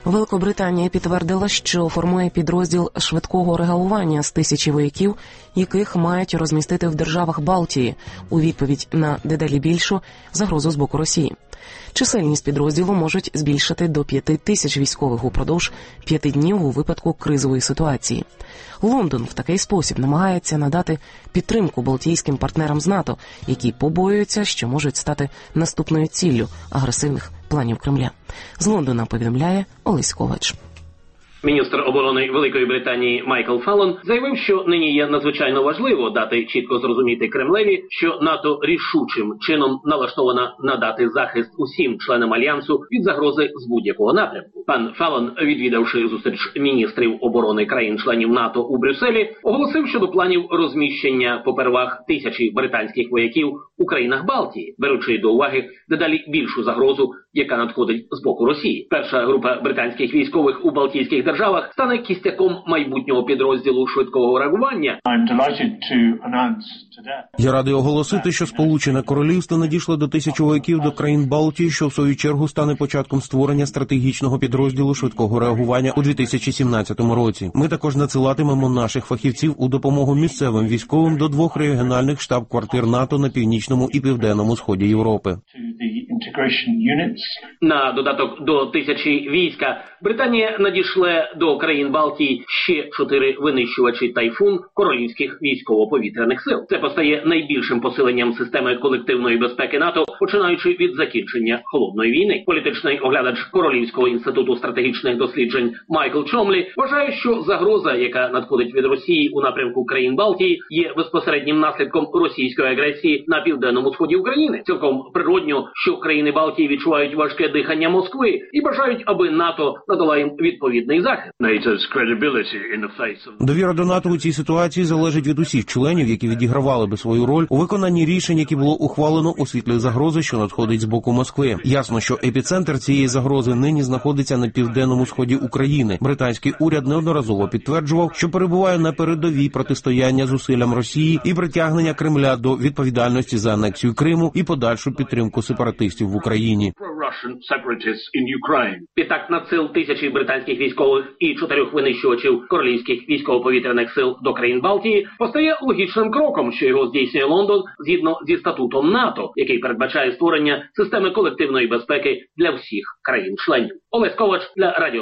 Великобританія підтвердила, що формує підрозділ швидкого реагування з 1000 вояків, яких мають розмістити в державах Балтії у відповідь на дедалі більшу загрозу з боку Росії. Чисельність підрозділу можуть збільшити до 5000 військових упродовж 5 днів у випадку кризової ситуації. Лондон в такий спосіб намагається надати підтримку балтійським партнерам з НАТО, які побоюються, що можуть стати наступною ціллю агресивних планів Кремля. З Лондона повідомляє Олесь Ковач. Міністр оборони Великої Британії Майкл Фаллон заявив, що нині є надзвичайно важливо дати чітко зрозуміти Кремлеві, що НАТО рішучим чином налаштована надати захист усім членам Альянсу від загрози з будь-якого напрямку. Пан Фаллон, відвідавши зустріч міністрів оборони країн-членів НАТО у Брюсселі, оголосив щодо планів розміщення попервах 1000 британських вояків у країнах Балтії, беручи до уваги дедалі більшу загрозу, яка надходить з боку Росії. Перша група британських військових у Балтійських державах стане кістяком майбутнього підрозділу швидкого реагування. Я радий оголосити, що Сполучене Королівство надійшло до 1000 вояків до країн Балтії, що в свою чергу стане початком створення стратегічного підрозділу швидкого реагування у 2017 році. Ми також надсилатимемо наших фахівців у допомогу місцевим військовим до 2 регіональних штаб-квартир НАТО на північному і південному сході Європи. На додаток до 1000 війська Британія надішле до країн Балтії ще 4 винищувачі «Тайфун» королівських військово-повітряних сил. Це постає найбільшим посиленням системи колективної безпеки НАТО, починаючи від закінчення Холодної війни. Політичний оглядач Королівського інституту стратегічних досліджень Майкл Чомлі вважає, що загроза, яка надходить від Росії у напрямку країн Балтії, є безпосереднім наслідком російської агресії на південному сході України. Цілком природньо, що країни Балтії відчувають важке дихання Москви і бажають, аби НАТО надала їм відповідний захист. Довіра до НАТО у цій ситуації залежить від усіх членів, які відігравали би свою роль у виконанні рішень, які було ухвалено у світлі загрози, що надходить з боку Москви. Ясно, що епіцентр цієї загрози нині знаходиться на південному сході України. Британський уряд неодноразово підтверджував, що перебуває на передовій протистояння зусиллям Росії і притягнення Кремля до відповідальності за анексію Криму і подальшу підтримку сепаратистів в Україні. Відтак надсил 1000 британських військових і 4 винищувачів королівських військово-повітряних сил до країн Балтії постає логічним кроком, що його здійснює Лондон згідно зі статутом НАТО, який передбачає створення системи колективної безпеки для всіх країн-членів. Олесь Ковач для Радіо